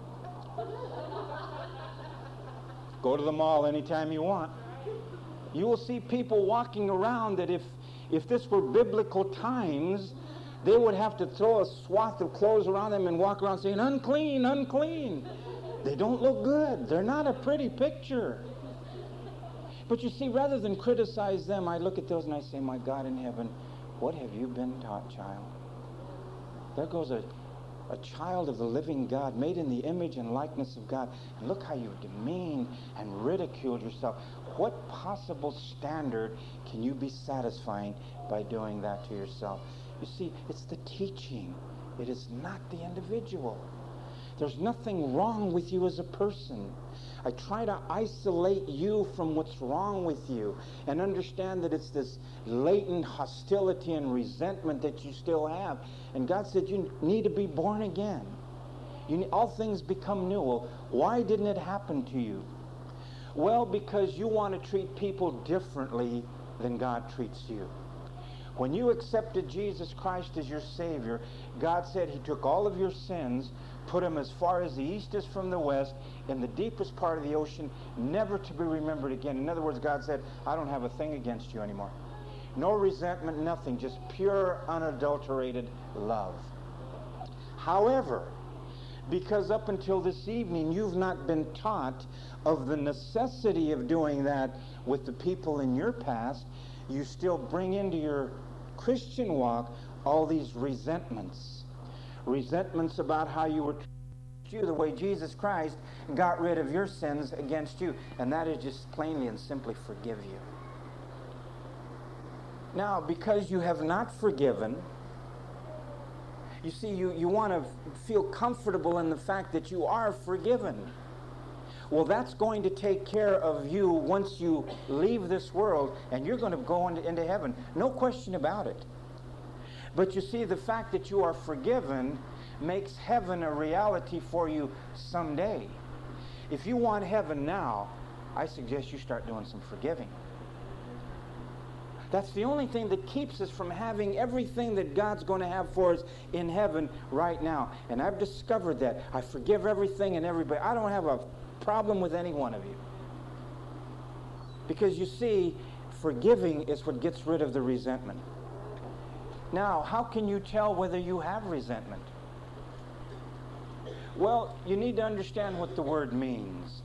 Go to the mall anytime you want. You will see people walking around that if this were biblical times, they would have to throw a swath of clothes around them and walk around saying, unclean, unclean. They don't look good. They're not a pretty picture. But you see, rather than criticize them, I look at those and I say, my God in heaven, what have you been taught, child? There goes a child of the living God, made in the image and likeness of God. And look how you've demeaned and ridiculed yourself. What possible standard can you be satisfying by doing that to yourself? You see, it's the teaching. It is not the individual. There's nothing wrong with you as a person. I try to isolate you from what's wrong with you and understand that it's this latent hostility and resentment that you still have. And God said you need to be born again. All things become new. Well, why didn't it happen to you? Well, because you want to treat people differently than God treats you. When you accepted Jesus Christ as your Savior, God said He took all of your sins, put them as far as the east is from the west, in the deepest part of the ocean, never to be remembered again. In other words, God said, I don't have a thing against you anymore. No resentment, nothing, just pure, unadulterated love. However, because up until this evening you've not been taught of the necessity of doing that with the people in your past, you still bring into your Christian walk all these resentments. Resentments about how you were treated, the way Jesus Christ got rid of your sins against you. And that is just plainly and simply forgive you. Now, because you have not forgiven, you see, you want to feel comfortable in the fact that you are forgiven. Well, that's going to take care of you once you leave this world, and you're going to go into heaven. No question about it. But you see, the fact that you are forgiven makes heaven a reality for you someday. If you want heaven now, I suggest you start doing some forgiving. That's the only thing that keeps us from having everything that God's going to have for us in heaven right now. And I've discovered that. I forgive everything and everybody. I don't have a problem with any one of you. Because you see, forgiving is what gets rid of the resentment. Now, how can you tell whether you have resentment? Well, you need to understand what the word means.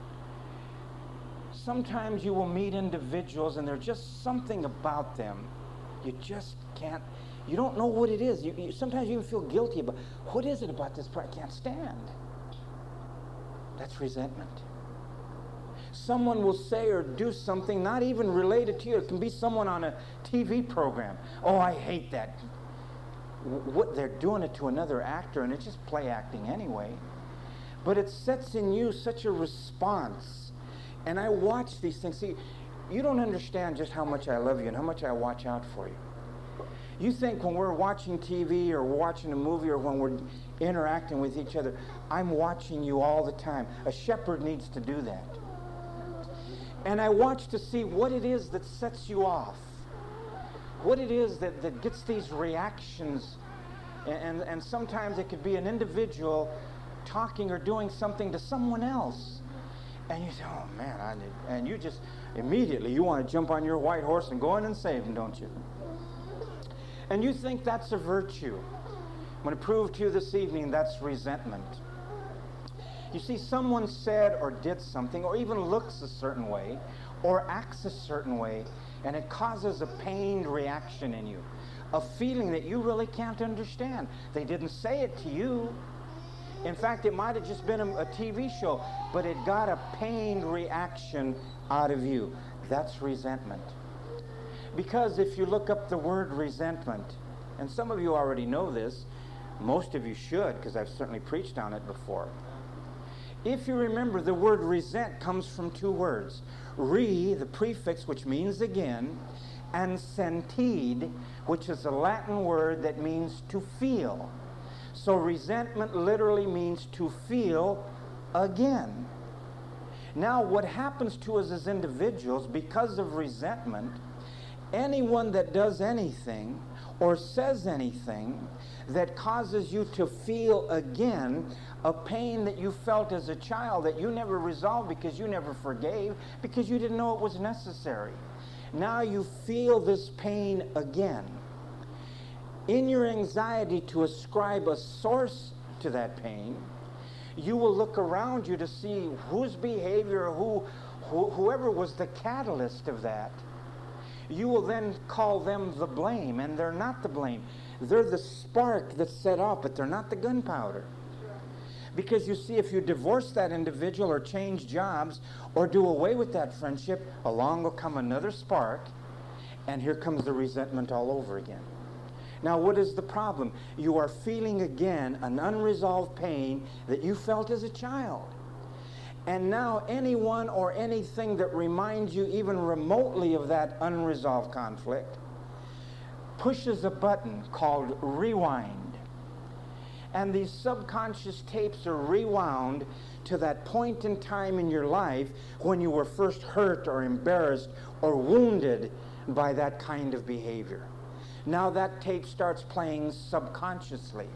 Sometimes you will meet individuals and there's just something about them. You just can't, you don't know what it is. Sometimes you even feel guilty about, what is it about this person I can't stand? That's resentment. Someone will say or do something not even related to you. It can be someone on a TV program. Oh, I hate that. What, they're doing it to another actor, and it's just play acting anyway. But it sets in you such a response. And I watch these things. See, you don't understand just how much I love you and how much I watch out for you. You think when we're watching TV or we're watching a movie or when we're interacting with each other, I'm watching you all the time. A shepherd needs to do that. And I watch to see what it is that sets you off. What it is that gets these reactions. And sometimes it could be an individual talking or doing something to someone else. And you say, oh man, and you just immediately, you want to jump on your white horse and go in and save them, don't you? And you think that's a virtue. I'm going to prove to you this evening that's resentment. You see, someone said or did something, or even looks a certain way, or acts a certain way, and it causes a pained reaction in you, a feeling that you really can't understand. They didn't say it to you. In fact, it might have just been a TV show, but it got a pained reaction out of you. That's resentment. Because if you look up the word resentment, and some of you already know this, most of you should, because I've certainly preached on it before. If you remember, the word resent comes from two words. Re, the prefix, which means again, and sentid, which is a Latin word that means to feel. So resentment literally means to feel again. Now, what happens to us as individuals because of resentment, anyone that does anything or says anything that causes you to feel again a pain that you felt as a child that you never resolved because you never forgave, because you didn't know it was necessary. Now you feel this pain again. In your anxiety to ascribe a source to that pain, you will look around you to see whose behavior, whoever was the catalyst of that. You will then call them the blame, and they're not the blame. They're the spark that's set off, but they're not the gunpowder. Because you see, if you divorce that individual or change jobs or do away with that friendship, along will come another spark, and here comes the resentment all over again. Now, what is the problem? You are feeling again an unresolved pain that you felt as a child. And now anyone or anything that reminds you even remotely of that unresolved conflict pushes a button called rewind. And these subconscious tapes are rewound to that point in time in your life when you were first hurt or embarrassed or wounded by that kind of behavior. Now that tape starts playing subconsciously.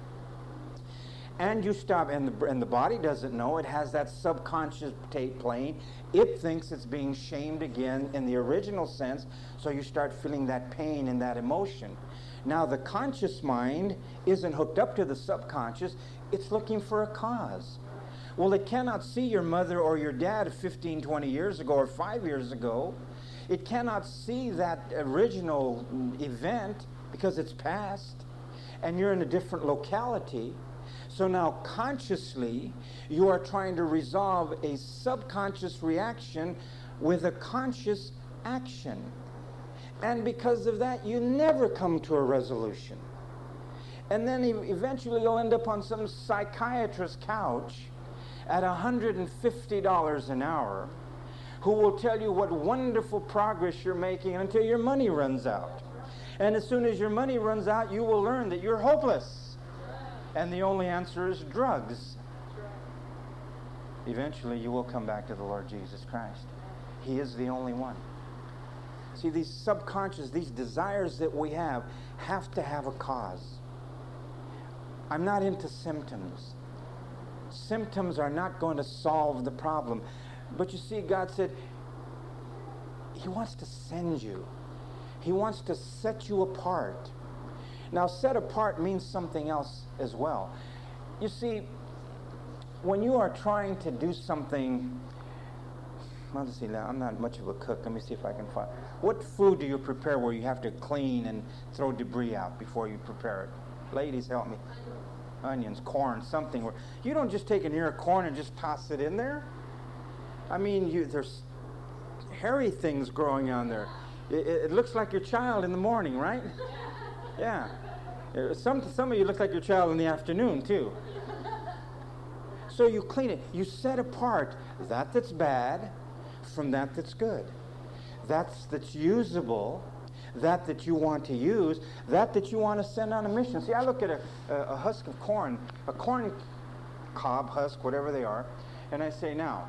And you stop, and the body doesn't know. It has that subconscious tape playing. It thinks it's being shamed again in the original sense, so you start feeling that pain and that emotion. Now the conscious mind isn't hooked up to the subconscious. It's looking for a cause. Well, it cannot see your mother or your dad 15, 20 years ago or 5 years ago. It cannot see that original event because it's past, and you're in a different locality. So now consciously, you are trying to resolve a subconscious reaction with a conscious action. And because of that, you never come to a resolution. And then eventually you'll end up on some psychiatrist's couch at $150 an hour, who will tell you what wonderful progress you're making until your money runs out. And as soon as your money runs out, you will learn that you're hopeless. And the only answer is drugs. Eventually, you will come back to the Lord Jesus Christ. He is the only one. See, these subconscious, these desires that we have to have a cause. I'm not into symptoms. Symptoms are not going to solve the problem. But you see, God said, He wants to send you. He wants to set you apart. Now, set apart means something else as well. You see, when you are trying to do something, let's see, now I'm not much of a cook. Let me see if I can find. What food do you prepare where you have to clean and throw debris out before you prepare it? Ladies, help me. Onions, corn, something. Where you don't just take an ear of corn and just toss it in there. I mean, there's hairy things growing on there. It looks like your child in the morning, right? Yeah. Some of you look like your child in the afternoon, too. So you clean it. You set apart that that's bad from that that's good. That's usable, that you want to use, that you want to send on a mission. See, I look at a husk of corn, a corn cob, husk, whatever they are, and I say, now,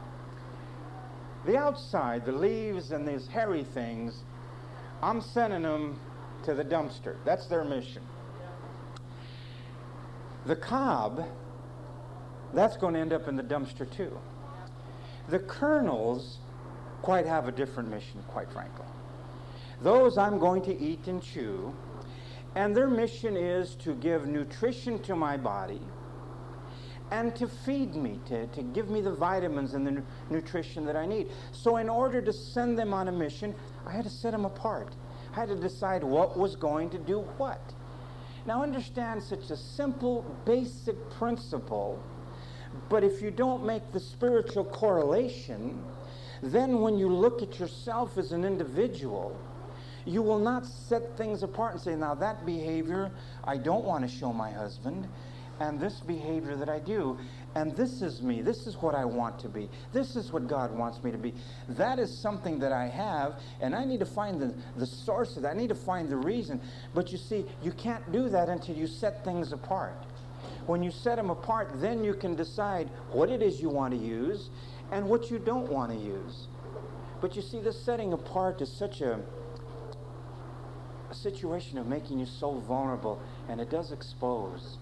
the outside, the leaves and these hairy things, I'm sending them to the dumpster. That's their mission. The cob that's going to end up in the dumpster too. The kernels quite have a different mission, quite frankly. Those I'm going to eat and chew, and their mission is to give nutrition to my body and to feed me, to give me the vitamins and the nutrition that I need. So in order to send them on a mission, I had to set them apart. I had to decide what was going to do what. Now understand such a simple, basic principle, but if you don't make the spiritual correlation, then when you look at yourself as an individual, you will not set things apart and say, now that behavior I don't want to show my husband, and this behavior that I do, and this is me, this is what I want to be, this is what God wants me to be. That is something that I have, and I need to find the source of that. I need to find the reason. But you see, you can't do that until you set things apart. When you set them apart, then you can decide what it is you want to use and what you don't want to use. But you see, this setting apart is such a situation of making you so vulnerable, and it does expose.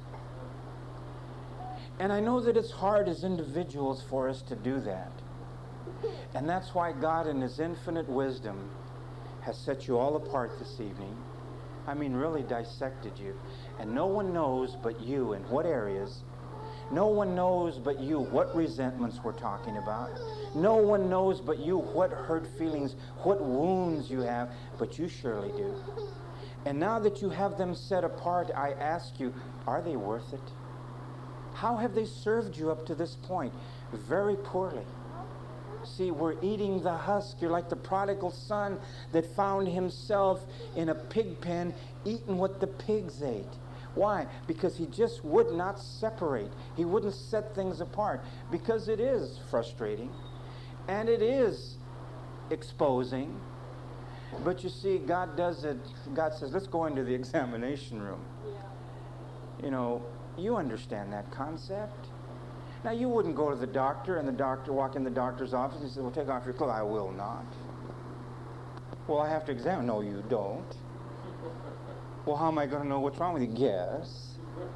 And I know that it's hard as individuals for us to do that. And that's why God in His infinite wisdom has set you all apart this evening. I mean, really dissected you. And no one knows but you in what areas. No one knows but you what resentments we're talking about. No one knows but you what hurt feelings, what wounds you have, but you surely do. And now that you have them set apart, I ask you, are they worth it? How have they served you up to this point? Very poorly. See, we're eating the husk. You're like the prodigal son that found himself in a pig pen eating what the pigs ate. Why? Because he just would not separate. He wouldn't set things apart. Because it is frustrating. And it is exposing. But you see, God does it. God says, let's go into the examination room. You know, you understand that concept. Now, you wouldn't go to the doctor and the doctor walk in the doctor's office and say, well, take off your clothes. I will not. Well, I have to examine. No, you don't. Well, how am I going to know what's wrong with you? Guess.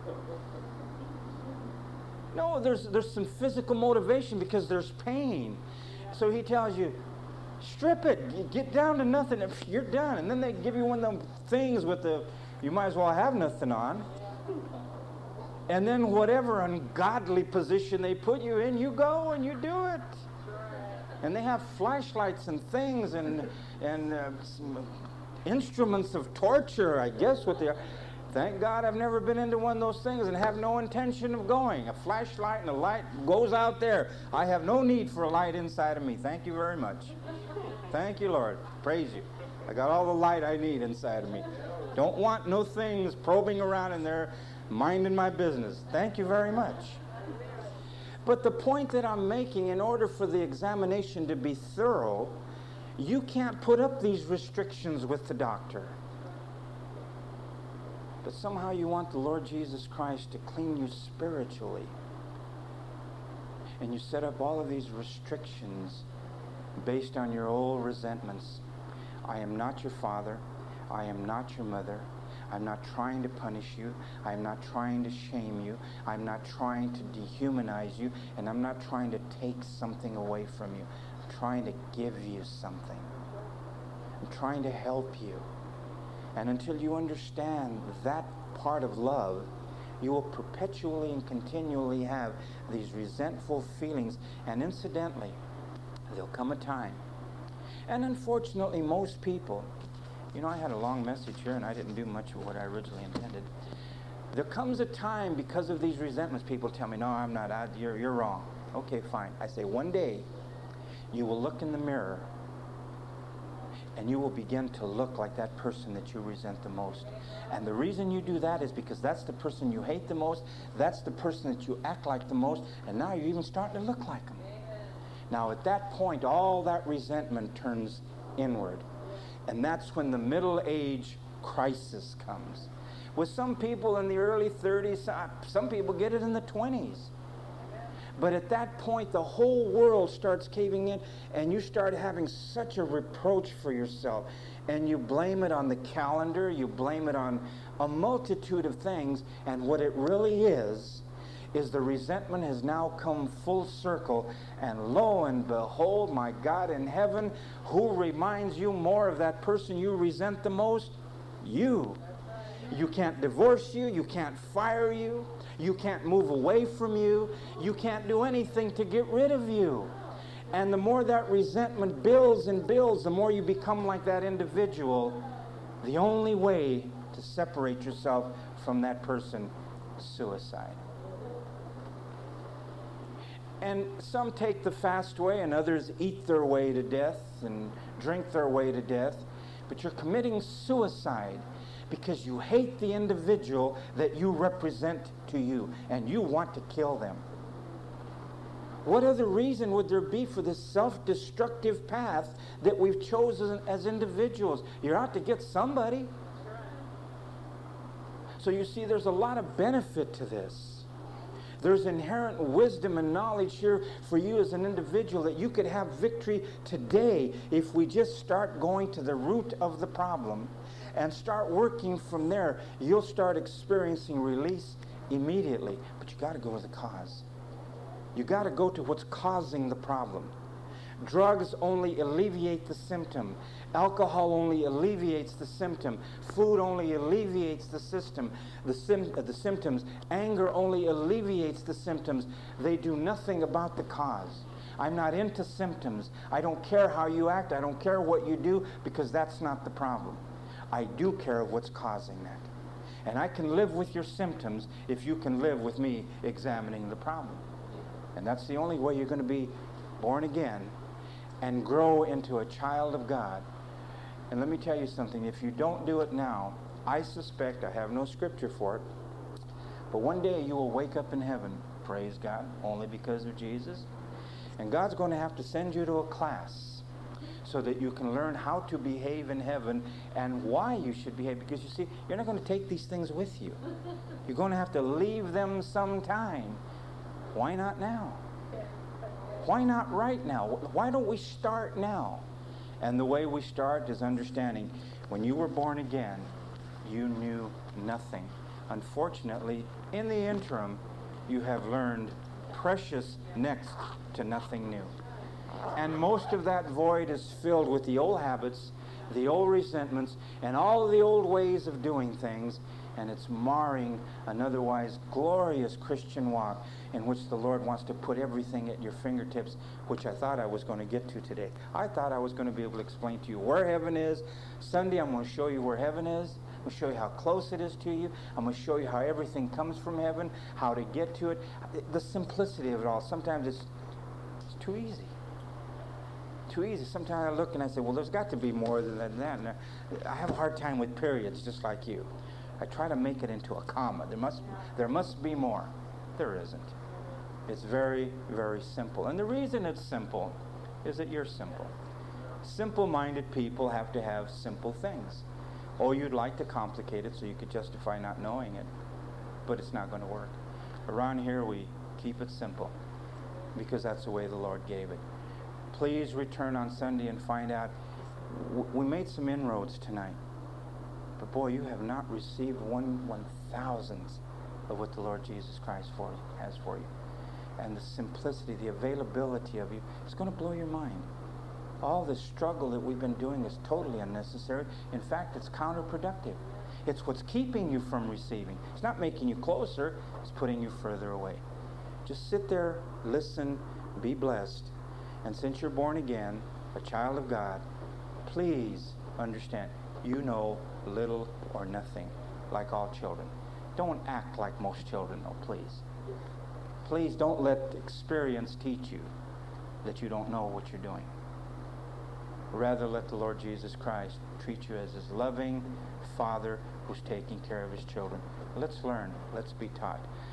No, there's some physical motivation because there's pain. So he tells you, strip it. Get down to nothing. You're done. And then they give you one of them things with you might as well have nothing on. And then whatever ungodly position they put you in, you go and you do it. And they have flashlights and things and instruments of torture, I guess what they are. Thank God I've never been into one of those things and have no intention of going. A flashlight and a light goes out there. I have no need for a light inside of me. Thank you very much. Thank you, Lord. Praise you. I got all the light I need inside of me. Don't want no things probing around in there, minding my business. Thank you very much. But the point that I'm making, in order for the examination to be thorough, you can't put up these restrictions with the doctor. But somehow you want the Lord Jesus Christ to clean you spiritually. And you set up all of these restrictions based on your old resentments. I am not your father. I am not your mother. I'm not trying to punish you. I'm not trying to shame you. I'm not trying to dehumanize you. And I'm not trying to take something away from you. I'm trying to give you something. I'm trying to help you. And until you understand that part of love, you will perpetually and continually have these resentful feelings. And incidentally, there'll come a time. And unfortunately, most people, you know, I had a long message here and I didn't do much of what I originally intended. There comes a time because of these resentments, people tell me, no, I'm not, you're wrong. Okay, fine. I say, one day, you will look in the mirror and you will begin to look like that person that you resent the most. And the reason you do that is because that's the person you hate the most, that's the person that you act like the most, and now you're even starting to look like them. Now at that point, all that resentment turns inward. And that's when the middle age crisis comes. With some people in the early 30s, some people get it in the 20s. But at that point, the whole world starts caving in, and you start having such a reproach for yourself. And you blame it on the calendar, you blame it on a multitude of things, and what it really is is the resentment has now come full circle, and lo and behold, my God in heaven, who reminds you more of that person you resent the most? You. You can't divorce you. You can't fire you. You can't move away from you. You can't do anything to get rid of you. And the more that resentment builds and builds, the more you become like that individual. The only way to separate yourself from that person is suicide. And some take the fast way, and others eat their way to death and drink their way to death. But you're committing suicide because you hate the individual that you represent to you, and you want to kill them. What other reason would there be for this self-destructive path that we've chosen as individuals? You're out to get somebody. So you see, there's a lot of benefit to this. There's inherent wisdom and knowledge here for you as an individual that you could have victory today if we just start going to the root of the problem and start working from there. You'll start experiencing release immediately. But you got to go to the cause. You got to go to what's causing the problem. Drugs only alleviate the symptom. Alcohol only alleviates the symptom. Food only alleviates the symptoms. Anger only alleviates the symptoms. They do nothing about the cause. I'm not into symptoms. I don't care how you act. I don't care what you do, because that's not the problem. I do care what's causing that. And I can live with your symptoms if you can live with me examining the problem. And that's the only way you're going to be born again and grow into a child of God. And let me tell you something. If you don't do it now, I suspect, I have no scripture for it, but one day you will wake up in heaven, praise God, only because of Jesus. And God's going to have to send you to a class so that you can learn how to behave in heaven and why you should behave. Because you see, you're not going to take these things with you. You're going to have to leave them sometime. Why not now? Why not right now? Why don't we start now? And the way we start is understanding when you were born again, you knew nothing. Unfortunately, in the interim, you have learned precious next to nothing new. And most of that void is filled with the old habits, the old resentments, and all the old ways of doing things, and it's marring an otherwise glorious Christian walk in which the Lord wants to put everything at your fingertips, which I thought I was going to get to today. I thought I was going to be able to explain to you where heaven is. Sunday, I'm going to show you where heaven is. I'm going to show you how close it is to you. I'm going to show you how everything comes from heaven, how to get to it. The simplicity of it all. Sometimes it's too easy. Too easy. Sometimes I look and I say, well, there's got to be more than that. And I have a hard time with periods, just like you. I try to make it into a comma. There must be more. There isn't. It's very, very simple. And the reason it's simple is that you're simple. Simple-minded people have to have simple things. Oh, you'd like to complicate it so you could justify not knowing it, but it's not going to work. Around here, we keep it simple because that's the way the Lord gave it. Please return on Sunday and find out. We made some inroads tonight. But boy, you have not received 1/1000th of what the Lord Jesus Christ has for you. And the simplicity, the availability of you, it's going to blow your mind. All the struggle that we've been doing is totally unnecessary. In fact, it's counterproductive. It's what's keeping you from receiving. It's not making you closer, it's putting you further away. Just sit there, listen, be blessed. And since you're born again, a child of God, please understand, you know little or nothing, like all children. Don't act like most children, though, please. Please don't let experience teach you that you don't know what you're doing. Rather, let the Lord Jesus Christ treat you as his loving Father who's taking care of his children. Let's learn. Let's be taught.